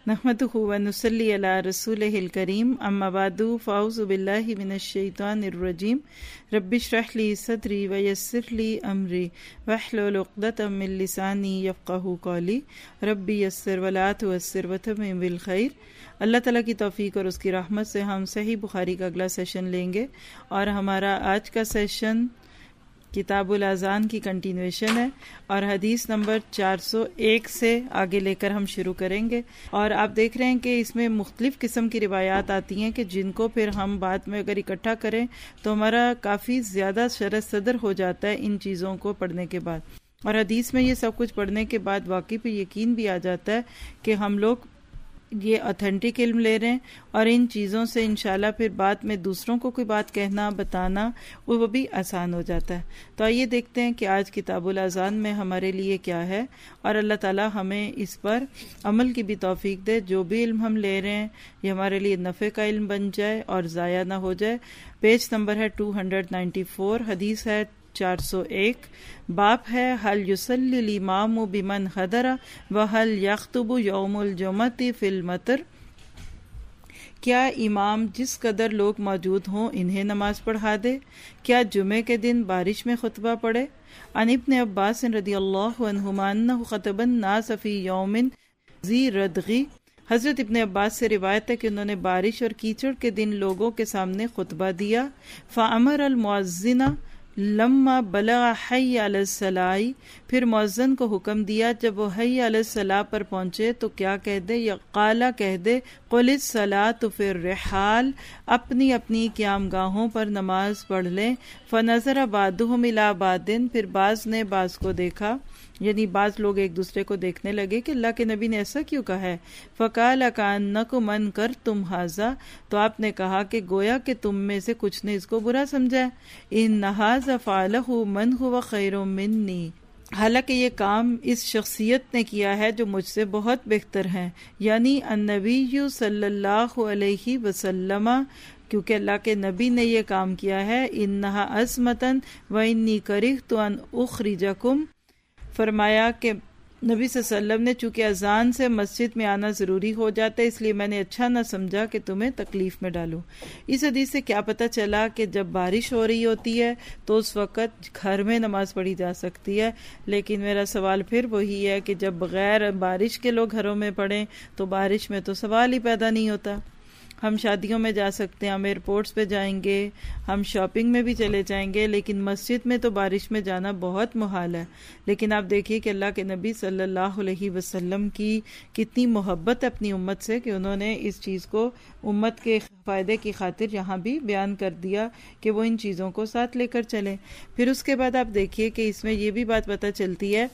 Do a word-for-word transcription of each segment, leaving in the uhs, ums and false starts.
نحمدہ و نصلی علی رسولہ الکریم، اما بعد فاعوذ باللہ من الشیطان الرجیم، رب اشرح لی صدری ویسر لی امری واحلل عقدۃ من لسانی یفقہوا قولی، رب یسر ولا تعسر وتمم بالخیر۔ اللہ تعالیٰ کی توفیق اور اس کی رحمت سے ہم صحیح بخاری کا اگلا سیشن لیں گے، اور ہمارا آج کا سیشن کتاب الاذان کی کنٹینویشن ہے، اور حدیث نمبر چار سو ایک سے آگے لے کر ہم شروع کریں گے۔ اور آپ دیکھ رہے ہیں کہ اس میں مختلف قسم کی روایات آتی ہیں کہ جن کو پھر ہم بعد میں اگر اکٹھا کریں تو ہمارا کافی زیادہ شرح صدر ہو جاتا ہے ان چیزوں کو پڑھنے کے بعد، اور حدیث میں یہ سب کچھ پڑھنے کے بعد واقعی پہ یقین بھی آ جاتا ہے کہ ہم لوگ یہ اتھینٹک علم لے رہے ہیں، اور ان چیزوں سے انشاءاللہ پھر بعد میں دوسروں کو کوئی بات کہنا بتانا وہ بھی آسان ہو جاتا ہے۔ تو آئیے دیکھتے ہیں کہ آج کتاب الاذان میں ہمارے لیے کیا ہے، اور اللہ تعالی ہمیں اس پر عمل کی بھی توفیق دے۔ جو بھی علم ہم لے رہے ہیں یہ ہمارے لیے نفع کا علم بن جائے اور ضائع نہ ہو جائے۔ پیج نمبر ہے دو سو چورانوے، حدیث ہے چار سو ایک، باب ہے حل یصلی الامام بمن حضر وحل یخطب یوم الجمعۃ فی المطر، کیا امام جس قدر لوگ موجود ہوں انہیں نماز پڑھا دے؟ کیا جمعے کے دن بارش میں خطبہ پڑھے؟ عن ابن عباس رضی اللہ عنہما انہ خطب الناس فی یوم ذی ردغ، حضرت ابن عباس سے روایت ہے کہ انہوں نے بارش اور کیچڑ کے دن لوگوں کے سامنے خطبہ دیا۔ فامر المؤذن لما بلغ حی علی الصلاۃ، پھر مؤذن کو حکم دیا جب وہ حی علی الصلاۃ پر پہنچے تو کیا کہہ دے، یا قالا کہہ دے قل الصلاۃ فی الرحال، اپنی اپنی قیام گاہوں پر نماز پڑھ لیں۔ فنظر بعضهم الی بعض، پھر بعض نے بعض کو دیکھا، یعنی بعض لوگ ایک دوسرے کو دیکھنے لگے کہ اللہ کے نبی نے ایسا کیوں کہا ہے۔ فقال کأنکم انکرتم ھذا، تو آپ نے کہا کہ گویا کہ تم میں سے کچھ نے اس کو برا سمجھا ہے۔ ان ھذا فعلہ من هو خیر منی، حالانکہ یہ کام اس شخصیت نے کیا ہے جو مجھ سے بہت بہتر ہیں، یعنی النبی صلی اللہ علیہ وسلم، کیونکہ اللہ کے نبی نے یہ کام کیا ہے۔ انہا عصمتاً وانی کرہت ان اخرجکم، فرمایا کہ نبی صلی اللہ علیہ وسلم نے چونکہ اذان سے مسجد میں آنا ضروری ہو جاتا ہے، اس لیے میں نے اچھا نہ سمجھا کہ تمہیں تکلیف میں ڈالوں۔ اس حدیث سے کیا پتہ چلا کہ جب بارش ہو رہی ہوتی ہے تو اس وقت گھر میں نماز پڑھی جا سکتی ہے، لیکن میرا سوال پھر وہی ہے کہ جب بغیر بارش کے لوگ گھروں میں پڑھیں تو بارش میں تو سوال ہی پیدا نہیں ہوتا۔ ہم شادیوں میں جا سکتے ہیں، ہم ایئرپورٹس پہ جائیں گے، ہم شاپنگ میں بھی چلے جائیں گے، لیکن مسجد میں تو بارش میں جانا بہت محال ہے۔ لیکن آپ دیکھیے کہ اللہ کے نبی صلی اللہ علیہ وسلم کی کتنی محبت اپنی امت سے کہ انہوں نے اس چیز کو امت کے فائدے کی خاطر یہاں بھی بیان کر دیا کہ وہ ان چیزوں کو ساتھ لے کر چلیں۔ پھر اس کے بعد آپ دیکھیے کہ اس میں یہ بھی بات پتہ چلتی ہے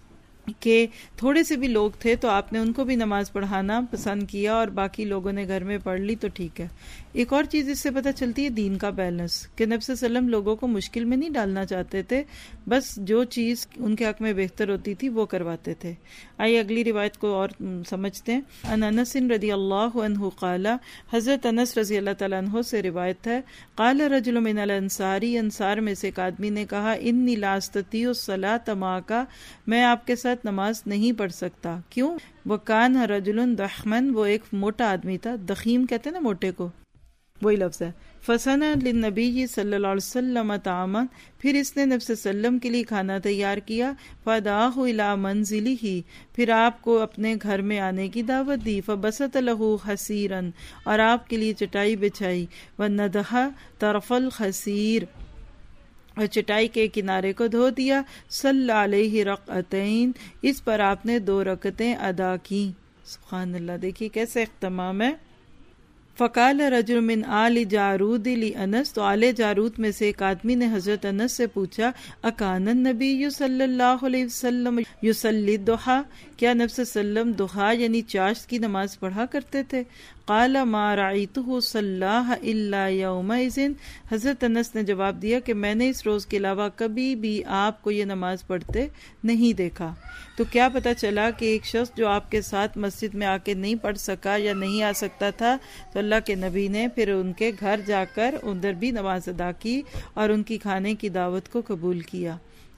کہ تھوڑے سے بھی لوگ تھے تو آپ نے ان کو بھی نماز پڑھانا پسند کیا، اور باقی لوگوں نے گھر میں پڑھ لی تو ٹھیک ہے۔ ایک اور چیز اس سے پتہ چلتی ہے دین کا بیلنس، کہ نبی صلی اللہ علیہ وسلم لوگوں کو مشکل میں نہیں ڈالنا چاہتے تھے، بس جو چیز ان کے حق میں بہتر ہوتی تھی وہ کرواتے تھے۔ آئیے اگلی روایت کو اور سمجھتے ہیں۔ ان انس رضی اللہ عنہ قال، حضرت انس رضی اللہ تعالیٰ عنہ سے روایت ہے، قال رجل من الانصار، انصار میں سے ایک آدمی نے کہا، انی لا استطیع الصلاۃ معک، میں آپ کے ساتھ نماز نہیں پڑھ سکتا۔ کیوں؟ وکان رجل ضخما، وہ ایک موٹا آدمی تھا، ضخیم کہتے ہیں نا موٹے کو، وہی لفظ ہے۔ فصنع للنبی صلی اللہ علیہ وسلم طعاما، پھر اس نے نبی صلی اللہ علیہ وسلم کے لیے کھانا تیار کیا۔ فدعاہ الی منزلہ، پھر آپ کو اپنے گھر میں آنے کی دعوت دی۔ فبسط لہ حسیرا، اور آپ کے لیے چٹائی بچھائی۔ وندھہ طرف الحسیر، اور چٹائی کے کنارے کو دھو دیا۔ صلی علیہ رکعتین، اس پر آپ نے دو رکعتیں ادا کی۔ سبحان اللہ، دیکھیے کیسے اہتمام ہے۔ فقال رجل من آل جارود لانس، تو آل جارود میں سے ایک آدمی نے حضرت انس سے پوچھا، اکان النبی صلی اللہ علیہ وسلم یصلی الضحی، کیا نبی صلی اللہ علیہ وسلم ضحیٰ یعنی چاشت کی نماز پڑھا کرتے تھے؟ قال ما رأیتہ صلاها الا یومئذ، حضرت انس نے جواب دیا کہ میں نے اس روز کے علاوہ کبھی بھی آپ کو یہ نماز پڑھتے نہیں دیکھا۔ تو کیا پتہ چلا کہ ایک شخص جو آپ کے ساتھ مسجد میں آ کے نہیں پڑھ سکا یا نہیں آ سکتا تھا، تو اللہ کے نبی نے پھر ان کے گھر جا کر ادھر بھی نماز ادا کی اور ان کی کھانے کی دعوت کو قبول کیا۔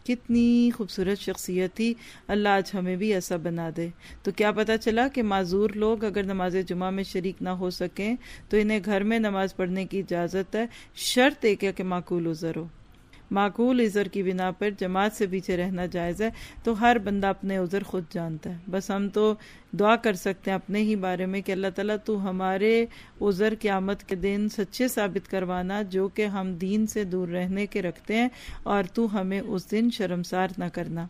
کتنی خوبصورت شخصیت تھی، اللہ آج ہمیں بھی ایسا بنا دے۔ تو کیا پتہ چلا کہ معذور لوگ اگر نماز جمعہ میں شریک نہ ہو سکیں تو انہیں گھر میں نماز پڑھنے کی اجازت ہے، شرط ایک ہے کہ معقول عذر ہو۔ معقول عذر کی بنا پر جماعت سے پیچھے رہنا جائز ہے۔ تو ہر بندہ اپنے عذر خود جانتا ہے، بس ہم تو دعا کر سکتے ہیں اپنے ہی بارے میں کہ اللہ تعالیٰ تو ہمارے عذر قیامت کے دن سچے ثابت کروانا جو کہ ہم دین سے دور رہنے کے رکھتے ہیں، اور تو ہمیں اس دن شرمسار نہ کرنا۔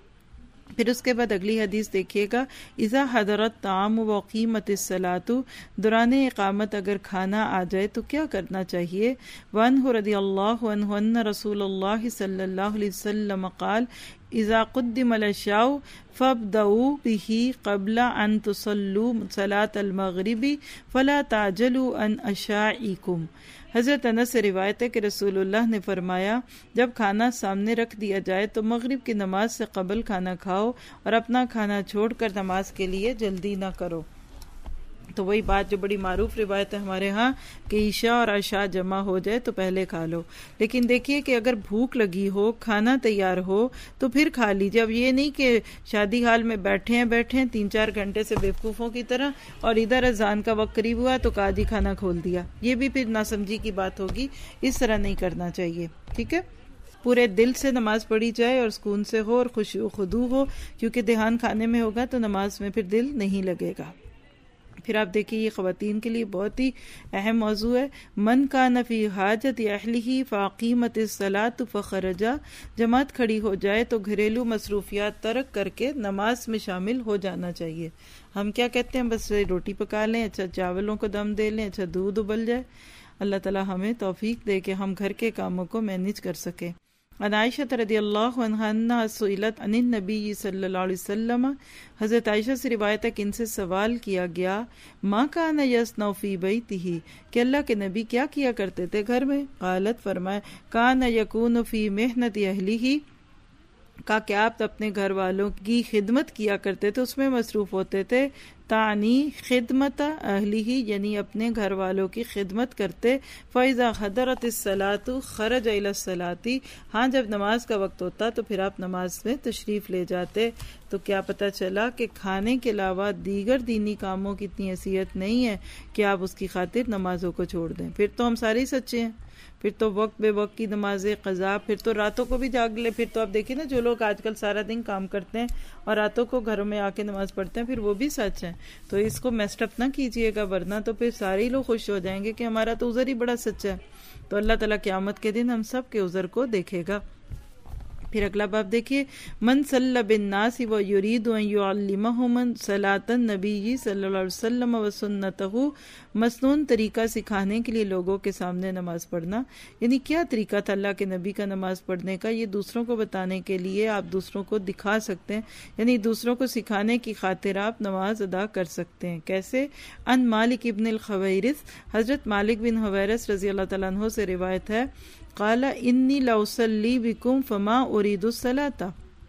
پھر اس کے بعد اگلی حدیث دیکھیے گا، اذا حضرت طعام وقیمت الصلاۃ، دوران اقامت اگر کھانا آ جائے تو کیا کرنا چاہیے؟ وعنہ رضی اللہ عنہ ان رسول اللہ صلی اللہ علیہ وسلم قال اذا قدم العشاء فابدؤوا به قبل ان تصلوا صلاة المغرب فلا تعجلوا عن عشائکم۔ حضرت انس سے روایت ہے کہ رسول اللہ نے فرمایا جب کھانا سامنے رکھ دیا جائے تو مغرب کی نماز سے قبل کھانا کھاؤ اور اپنا کھانا چھوڑ کر نماز کے لیے جلدی نہ کرو۔ تو وہی بات جو بڑی معروف روایت ہے ہمارے ہاں کہ عشاء اور عشاء جمع ہو جائے تو پہلے کھا لو، لیکن دیکھیے کہ اگر بھوک لگی ہو، کھانا تیار ہو تو پھر کھا لیجیے۔ اب یہ نہیں کہ شادی حال میں بیٹھے ہیں بیٹھے ہیں تین چار گھنٹے سے بیوقوفوں کی طرح اور ادھر اذان کا وقت قریب ہوا تو کہا جی کھانا کھول دیا، یہ بھی پھر ناسمجھی کی بات ہوگی، اس طرح نہیں کرنا چاہیے، ٹھیک ہے؟ پورے دل سے نماز پڑھی جائے اور سکون سے ہو اور خشوع و خضوع ہو، کیونکہ دھیان کھانے میں ہوگا تو نماز میں پھر دل نہیں لگے گا۔ پھر آپ دیکھیے یہ خواتین کے لیے بہت ہی اہم موضوع ہے، من کان فی حاجت اہلہ فاقیمت الصلاۃ فخرج، جماعت کھڑی ہو جائے تو گھریلو مصروفیات ترک کر کے نماز میں شامل ہو جانا چاہیے۔ ہم کیا کہتے ہیں، بس روٹی پکا لیں، اچھا چاولوں کو دم دے لیں، اچھا دودھ ابل جائے۔ اللہ تعالی ہمیں توفیق دے کہ ہم گھر کے کاموں کو مینیج کر سکیں۔ عن عائشہ رضی اللہ عنہا انہا سئلت عن النبی صلی اللہ علیہ وسلم، حضرت عائشہ سے روایت ہے کہ ان سے سوال کیا گیا، ما کان یصنع فی بیتہ، کہ اللہ کے نبی کیا کیا کرتے تھے گھر میں؟ قالت، فرمایا، کان یکون فی محنت اہلہ، کہا کہ آپ اپنے گھر والوں کی خدمت کیا کرتے تھے، اس میں مصروف ہوتے تھے۔ تعنی خدمت اہلہ، یعنی اپنے گھر والوں کی خدمت کرتے۔ فَإِذَا حَضَرَتِ الصَّلَاةُ خَرَجَ إِلَى الصَّلَاةِ، ہاں جب نماز کا وقت ہوتا تو پھر آپ نماز میں تشریف لے جاتے۔ تو کیا پتہ چلا کہ کھانے کے علاوہ دیگر دینی کاموں کی اتنی حیثیت نہیں ہے کہ آپ اس کی خاطر نمازوں کو چھوڑ دیں، پھر تو ہم سارے ہی سچے ہیں، پھر تو وقت بے وقت کی نمازیں قضا، پھر تو راتوں کو بھی جاگ لے۔ پھر تو آپ دیکھیں نا جو لوگ آج کل سارا دن کام کرتے ہیں اور راتوں کو گھروں میں آ کے نماز پڑھتے ہیں، پھر وہ بھی سچ ہیں۔ تو اس کو میسٹ اپ نہ کیجئے گا، ورنہ تو پھر سارے ہی لوگ خوش ہو جائیں گے کہ ہمارا تو عذر ہی بڑا سچا ہے۔ تو اللہ تعالیٰ قیامت کے دن ہم سب کے عذر کو دیکھے گا۔ پھر اگلا باب دیکھیے، من صلی بالناس ویرید ان یعلمہم صلاۃ النبی صلی اللہ علیہ وسلم وسنتہ، مسنون طریقہ سکھانے کے لیے لوگوں کے سامنے نماز پڑھنا۔ یعنی کیا طریقہ تھا اللہ کے نبی کا نماز پڑھنے کا، یہ دوسروں کو بتانے کے لیے آپ دوسروں کو دکھا سکتے ہیں، یعنی دوسروں کو سکھانے کی خاطر آپ نماز ادا کر سکتے ہیں۔ کیسے؟ ان مالک ابن الخویرث، حضرت مالک بن حویرث رضی اللہ تعالیٰ عنہ سے روایت ہے، قال انی لاصلی بکم فما ارید الصلاۃ،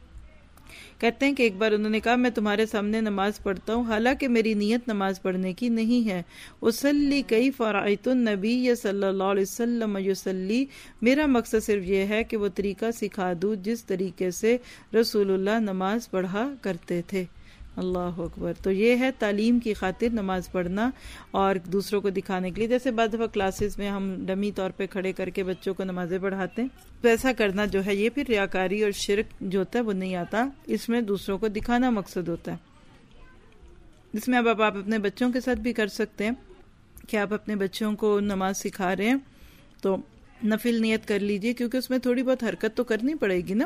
کہتے ہیں کہ ایک بار انہوں نے کہا میں تمہارے سامنے نماز پڑھتا ہوں حالانکہ میری نیت نماز پڑھنے کی نہیں ہے۔ اصلی کیف رأیت النبی صلی اللہ علیہ وسلم یصلی، میرا مقصد صرف یہ ہے کہ وہ طریقہ سکھا دوں جس طریقے سے رسول اللہ نماز پڑھا کرتے تھے۔ اللہ اکبر۔ تو یہ ہے تعلیم کی خاطر نماز پڑھنا اور دوسروں کو دکھانے کے لیے۔ جیسے بعض دفعہ کلاسز میں ہم ڈمی طور پہ کھڑے کر کے بچوں کو نمازیں پڑھاتے ہیں، تو ایسا کرنا جو ہے یہ پھر ریاکاری اور شرک جو ہوتا ہے وہ نہیں آتا، اس میں دوسروں کو دکھانا مقصد ہوتا ہے۔ اس میں اب آپ اپنے بچوں کے ساتھ بھی کر سکتے ہیں کہ آپ اپنے بچوں کو نماز سکھا رہے ہیں تو نفل نیت کر لیجئے، کیونکہ اس میں تھوڑی بہت حرکت تو کرنی پڑے گی نا،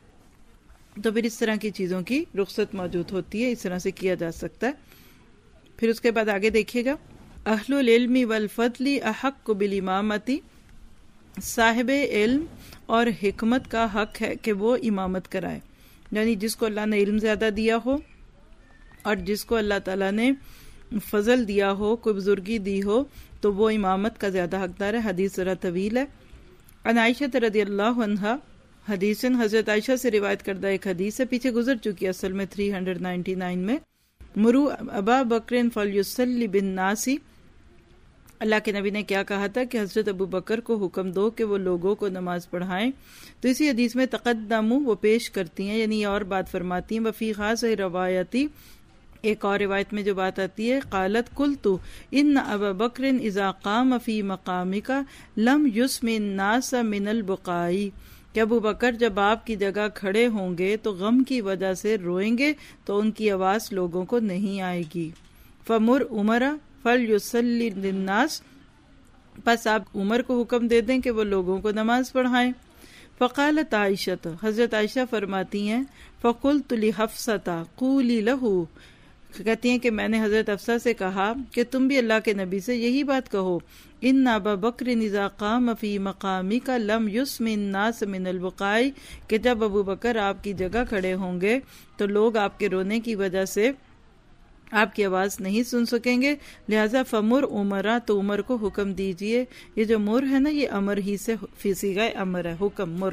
تو پھر اس طرح کی چیزوں کی رخصت موجود ہوتی ہے، اس طرح سے کیا جا سکتا ہے۔ پھر اس کے بعد آگے دیکھیے گا، اہل العلم والفضل احق بالامامۃ، صاحب علم اور حکمت کا حق ہے کہ وہ امامت کرائے، یعنی جس کو اللہ نے علم زیادہ دیا ہو اور جس کو اللہ تعالیٰ نے فضل دیا ہو، کوئی بزرگی دی ہو، تو وہ امامت کا زیادہ حقدار ہے۔ حدیث ذرا طویل ہے۔ عن عائشہ رضی اللہ عنہا، حدیث حضرت عائشہ سے روایت کردہ ایک حدیث ہے، پیچھے گزر چکی ہے اصل میں تین سو ننانوے میں، مرو ابا بکر فلیصلی بالناس، اللہ کے نبی نے کیا کہا تھا کہ حضرت ابو بکر کو حکم دو کہ وہ لوگوں کو نماز پڑھائیں، تو اسی حدیث میں تقدموا وہ پیش کرتی ہیں، یعنی اور بات فرماتی ہیں، وفی خاص روایتی ایک اور روایت میں جو بات آتی ہے، قالت قلت ان ابا بکر اذا قام فی مقامک لم یسمع الناس من البقاء، کہ ابو بکر جب آپ کی جگہ کھڑے ہوں گے تو غم کی وجہ سے روئیں گے تو ان کی آواز لوگوں کو نہیں آئے گی۔ فمر عمر فلیصلی للناس، پس آپ عمر کو حکم دے دیں کہ وہ لوگوں کو نماز پڑھائیں۔ فقالت عائشہ، حضرت عائشہ فرماتی ہیں، فقلت لحفصہ قولی لہ، کہتی ہیں کہ میں نے حضرت حفصہ سے کہا کہ تم بھی اللہ کے نبی سے یہی بات کہو، ان ابا بکر اذا قام فی مقامک لم یسمع الناس من البقاء، کہ جب ابو بکر آپ کی جگہ کھڑے ہوں گے تو لوگ آپ کے رونے کی وجہ سے آپ کی آواز نہیں سن سکیں گے، لہذا فمر عمرہ، تو عمر کو حکم دیجئے۔ یہ جو مر ہے نا، یہ امر ہی سے فی صیغہ امر ہے، حکم مر۔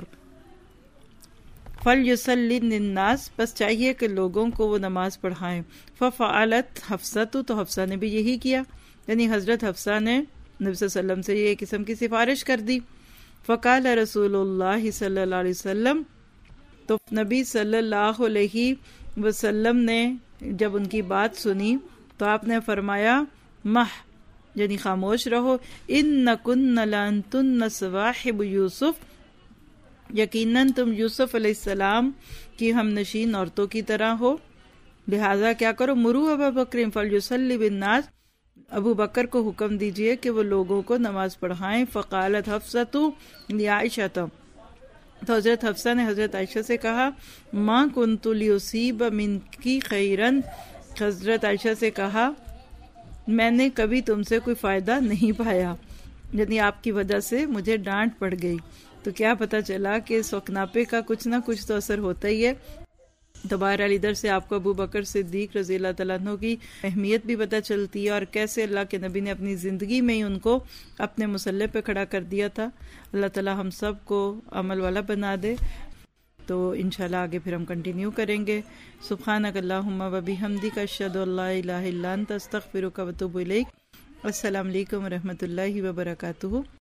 فَلْيُصَلِّنِ النَّاسِ، بس چاہیے کہ لوگوں کو وہ نماز پڑھائیں۔ فَفَعَلَتْ حفصۃ، تو حفصہ نے بھی یہی کیا، یعنی حضرت حفصہ نے نبی صلی اللہ علیہ وسلم سے یہ قسم کی سفارش کر دی۔ فَقَالَ رسول اللہ صلی اللہ علیہ وسلم، تو نبی صلی اللہ علیہ وسلم نے جب ان کی بات سنی تو آپ نے فرمایا، مح، یعنی خاموش رہو، اِنَّكُنَّ لَأَنتُنَّ صَوَاحِبُ یوسف، یقیناً تم یوسف علیہ السلام کی ہم نشین عورتوں کی طرح ہو، لہٰذا کیا کرو، مرو ابا بکر فلیصلی بالناس، ابو بکر کو حکم دیجئے کہ وہ لوگوں کو نماز پڑھائیں۔ فقالت حفصۃ لعائشہ، تو حضرت حفصہ نے حضرت عائشہ سے کہا، ما کنت لیصیب منکی خیرا، حضرت عائشہ سے کہا میں نے کبھی تم سے کوئی فائدہ نہیں پایا، یعنی آپ کی وجہ سے مجھے ڈانٹ پڑ گئی۔ تو کیا پتہ چلا کہ سوکناپے کا کچھ نہ کچھ تو اثر ہوتا ہی ہے۔ تو بہرحال ادھر سے آپ کو ابو بکر صدیق رضی اللہ تعالیٰ عنہ کی اہمیت بھی پتہ چلتی ہے، اور کیسے اللہ کے نبی نے اپنی زندگی میں ہی ان کو اپنے مسلح پہ کھڑا کر دیا تھا۔ اللہ تعالیٰ ہم سب کو عمل والا بنا دے۔ تو انشاءاللہ آگے پھر ہم کنٹینیو کریں گے۔ سبحانک اللہم و بحمدک، اشہد ان لا الہ الا انت، استغفرک و اتوب الیک۔ السلام علیکم و رحمۃ اللہ وبرکاتہ۔